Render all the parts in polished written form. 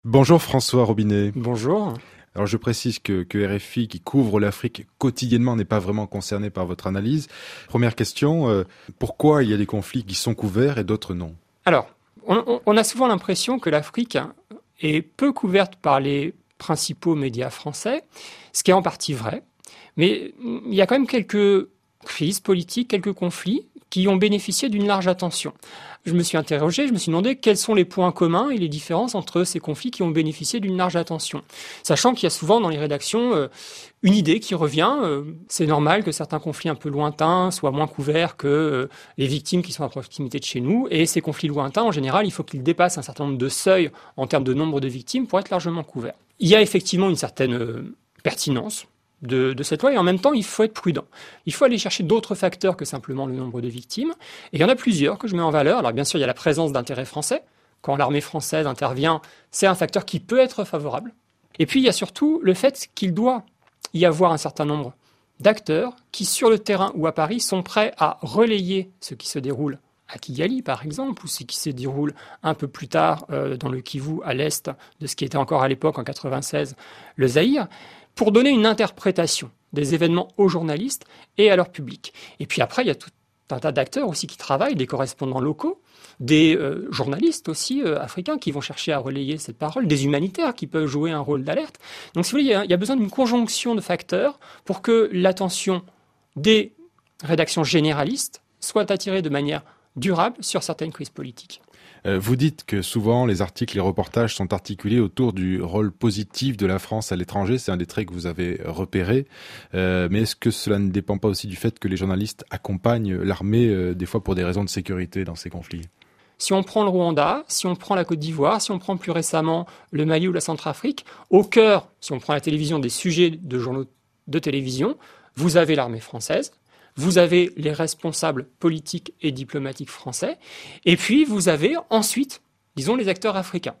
Bonjour François Robinet. Bonjour. Alors je précise que RFI, qui couvre l'Afrique quotidiennement, n'est pas vraiment concerné par votre analyse. Première question, pourquoi il y a des conflits qui sont couverts et d'autres non? Alors, on a souvent l'impression que l'Afrique est peu couverte par les principaux médias français, ce qui est en partie vrai. Mais il y a quand même quelques crises politiques, quelques conflits qui ont bénéficié d'une large attention. Je me suis interrogé, je me suis demandé quels sont les points communs et les différences entre ces conflits qui ont bénéficié d'une large attention. Sachant qu'il y a souvent dans les rédactions une idée qui revient. C'est normal que certains conflits un peu lointains soient moins couverts que les victimes qui sont à proximité de chez nous. Et ces conflits lointains, en général, il faut qu'ils dépassent un certain nombre de seuils en termes de nombre de victimes pour être largement couverts. Il y a effectivement une certaine pertinence de cette loi, et en même temps, il faut être prudent. Il faut aller chercher d'autres facteurs que simplement le nombre de victimes, et il y en a plusieurs que je mets en valeur. Alors bien sûr, il y a la présence d'intérêts français. Quand l'armée française intervient, c'est un facteur qui peut être favorable. Et puis, il y a surtout le fait qu'il doit y avoir un certain nombre d'acteurs qui, sur le terrain ou à Paris, sont prêts à relayer ce qui se déroule à Kigali, par exemple, ou ce qui se déroule un peu plus tard dans le Kivu, à l'est de ce qui était encore à l'époque, en 96, le Zaïre, pour donner une interprétation des événements aux journalistes et à leur public. Et puis après, il y a tout un tas d'acteurs aussi qui travaillent, des correspondants locaux, des journalistes aussi africains qui vont chercher à relayer cette parole, des humanitaires qui peuvent jouer un rôle d'alerte. Donc si vous voulez, il y a besoin d'une conjonction de facteurs pour que l'attention des rédactions généralistes soit attirée de manière durable sur certaines crises politiques. Vous dites que souvent les articles, les reportages sont articulés autour du rôle positif de la France à l'étranger. C'est un des traits que vous avez repéré. Mais est-ce que cela ne dépend pas aussi du fait que les journalistes accompagnent l'armée, des fois pour des raisons de sécurité dans ces conflits? Si on prend le Rwanda, si on prend la Côte d'Ivoire, si on prend plus récemment le Mali ou la Centrafrique, au cœur, si on prend la télévision, des sujets de journaux de télévision, vous avez l'armée française, vous avez les responsables politiques et diplomatiques français, et puis vous avez ensuite, disons, les acteurs africains.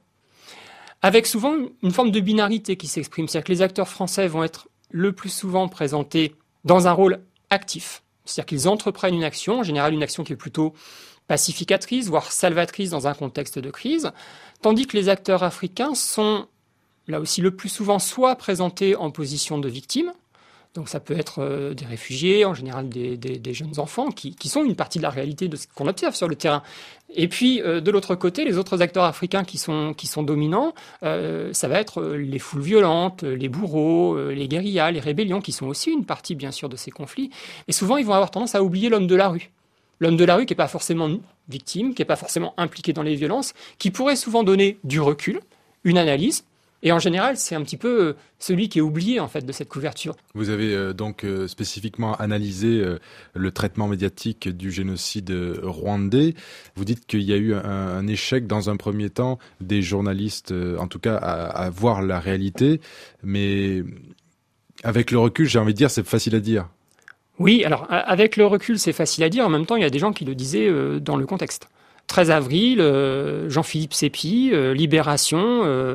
Avec souvent une forme de binarité qui s'exprime, c'est-à-dire que les acteurs français vont être le plus souvent présentés dans un rôle actif, c'est-à-dire qu'ils entreprennent une action, en général une action qui est plutôt pacificatrice, voire salvatrice dans un contexte de crise, tandis que les acteurs africains sont, là aussi le plus souvent, soit présentés en position de victime. Donc ça peut être des réfugiés, en général des jeunes enfants, qui sont une partie de la réalité de ce qu'on observe sur le terrain. Et puis, de l'autre côté, les autres acteurs africains qui sont dominants, ça va être les foules violentes, les bourreaux, les guérillas, les rébellions, qui sont aussi une partie, bien sûr, de ces conflits. Et souvent, ils vont avoir tendance à oublier l'homme de la rue. L'homme de la rue qui n'est pas forcément victime, qui n'est pas forcément impliqué dans les violences, qui pourrait souvent donner du recul, une analyse. Et en général, c'est un petit peu celui qui est oublié en fait de cette couverture. Vous avez donc spécifiquement analysé le traitement médiatique du génocide rwandais. Vous dites qu'il y a eu un échec dans un premier temps des journalistes, en tout cas à voir la réalité. Mais avec le recul, j'ai envie de dire, c'est facile à dire. Oui, alors avec le recul, c'est facile à dire. En même temps, il y a des gens qui le disaient dans le contexte. 13 avril, Jean-Philippe Sépi, Libération,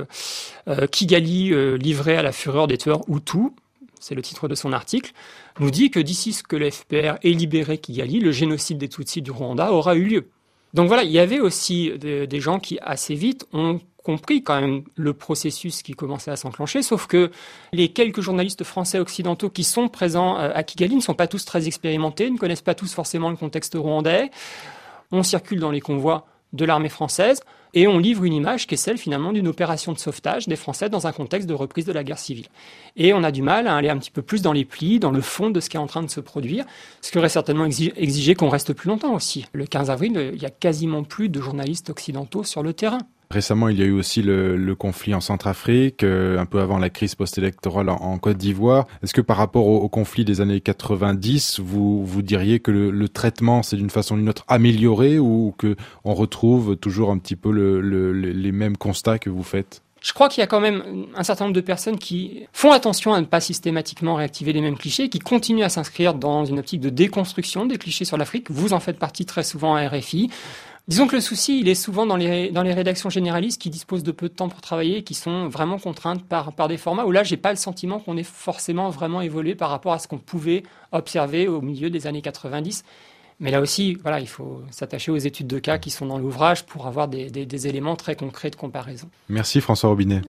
Kigali livré à la fureur des tueurs Hutus, c'est le titre de son article, nous dit que d'ici que le FPR ait libéré Kigali, le génocide des Tutsis du Rwanda aura eu lieu. Donc voilà, il y avait aussi des gens qui assez vite ont compris quand même le processus qui commençait à s'enclencher, sauf que les quelques journalistes français occidentaux qui sont présents à Kigali ne sont pas tous très expérimentés, ne connaissent pas tous forcément le contexte rwandais. On circule dans les convois de l'armée française et on livre une image qui est celle finalement d'une opération de sauvetage des Français dans un contexte de reprise de la guerre civile. Et on a du mal à aller un petit peu plus dans les plis, dans le fond de ce qui est en train de se produire, ce qui aurait certainement exigé qu'on reste plus longtemps aussi. Le 15 avril, il y a quasiment plus de journalistes occidentaux sur le terrain. Récemment, il y a eu aussi le conflit en Centrafrique, un peu avant la crise post-électorale en Côte d'Ivoire. Est-ce que par rapport au conflit des années 90, vous diriez que le traitement, c'est d'une façon ou d'une autre amélioré ou que on retrouve toujours un petit peu les mêmes constats que vous faites? Je crois qu'il y a quand même un certain nombre de personnes qui font attention à ne pas systématiquement réactiver les mêmes clichés, qui continuent à s'inscrire dans une optique de déconstruction des clichés sur l'Afrique. Vous en faites partie très souvent à RFI. Disons que le souci, il est souvent dans les rédactions généralistes qui disposent de peu de temps pour travailler et qui sont vraiment contraintes par des formats où là, j'ai pas le sentiment qu'on ait forcément vraiment évolué par rapport à ce qu'on pouvait observer au milieu des années 90. Mais là aussi, voilà, il faut s'attacher aux études de cas qui sont dans l'ouvrage pour avoir des éléments très concrets de comparaison. Merci François Robinet.